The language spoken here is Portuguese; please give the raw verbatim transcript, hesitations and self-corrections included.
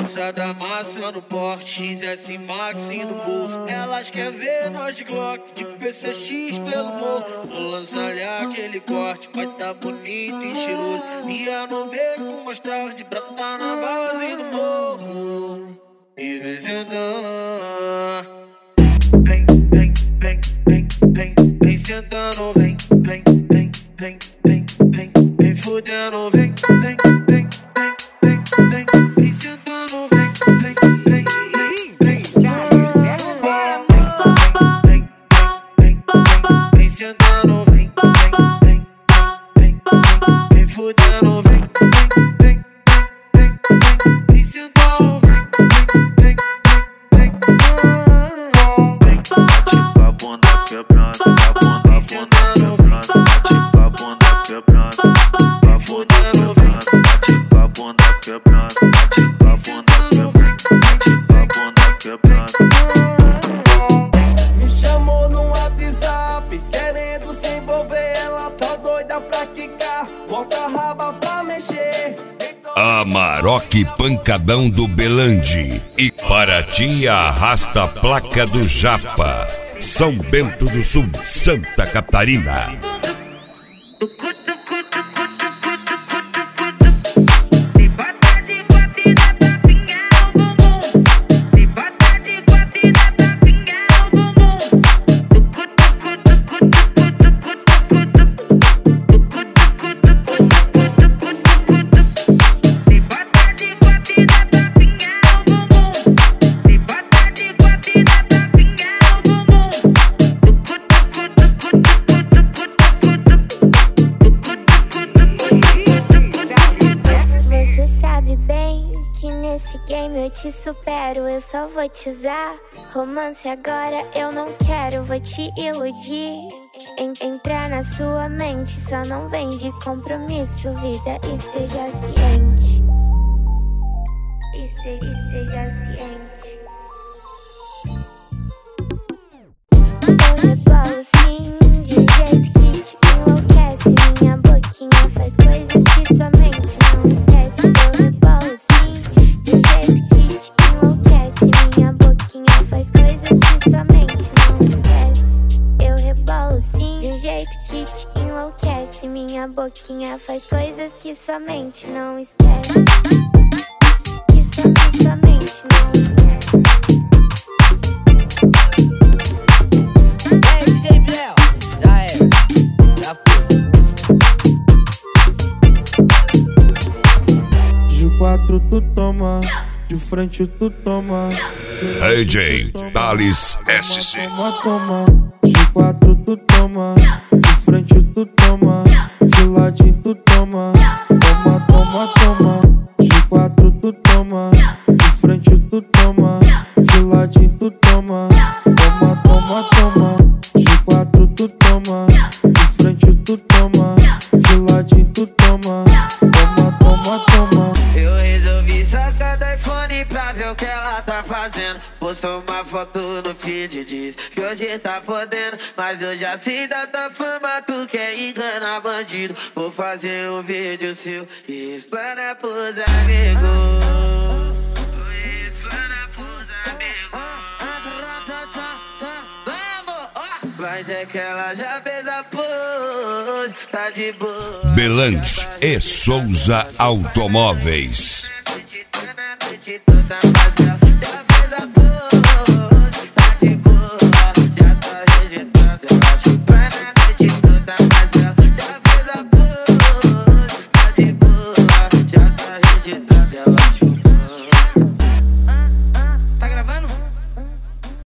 Lançada amassando porte, X S Max no bolso. Elas querem ver nós de Glock, de P C X pelo morro. Vou lançar-lhe aquele corte, vai tá bonito e cheiroso. Ia no beco com mais tarde, pra tá na base do morro. E vem sentando, vem, vem, vem, vem, vem, vem sentando, vem, vem, vem, vem, vem, vem, vem fudendo, vem, vem, vem, vem, vem, vem sentando, vem, vem, vem, vem, vem, vem, vem sentando, vem, vem, vem, vem fudendo, vem, vem, vem, vem sentando, vem, vem, vem, vem, a bunda quebrando, a bunda, a bunda quebrando, a bunda quebrando, a bunda quebrando, a bunda quebrando. Me chamou no WhatsApp, querendo se envolver. Ela tá doida pra quicar, bota a raba pra mexer. Amarok Pancadão do Belandi e Paraty arrasta a placa do Japa. São Bento do Sul, Santa Catarina. Eu te supero, eu só vou te usar. Romance agora eu não quero, vou te iludir. En entrar na sua mente, só não vem de compromisso. Vida, esteja ciente. Este esteja ciente. Eu rebolo sim, de um jeito que te enlouquece. Minha boquinha faz coisas que sua mente não esquece. Eu rebolo sim, de um jeito que te enlouquece. Minha boquinha faz coisas que sua mente não esquece. Eu rebolo sim, de um jeito que te enlouquece. Minha boquinha faz coisas que sua mente não esquece. Que sua, que sua mente não esquece. Ei, D J Bléu, já era, já foi. De quatro tu toma, de frente tu toma. D J Thales S C. Toma, toma, de quatro tu toma, de frente tu toma, de ladinho tu toma. Toma, toma, toma, de quatro tu toma, de frente tu toma, de ladinho tu toma. Toma, toma, toma, de quatro tu toma, de frente tu toma, de ladinho tu toma. Toma, toma, toma. Eu resolvi sacar do iPhone pra ver o que ela tá fazendo. Postou uma foto no feed, diz que hoje tá fodendo. Mas eu já sei da tua fama, tu quer enganar bandido. Vou fazer um vídeo seu e explana pros amigos. Explana pros amigos. Mas é que ela já fez a pose, tá de boa. Belandi e Souza Automóveis. Ela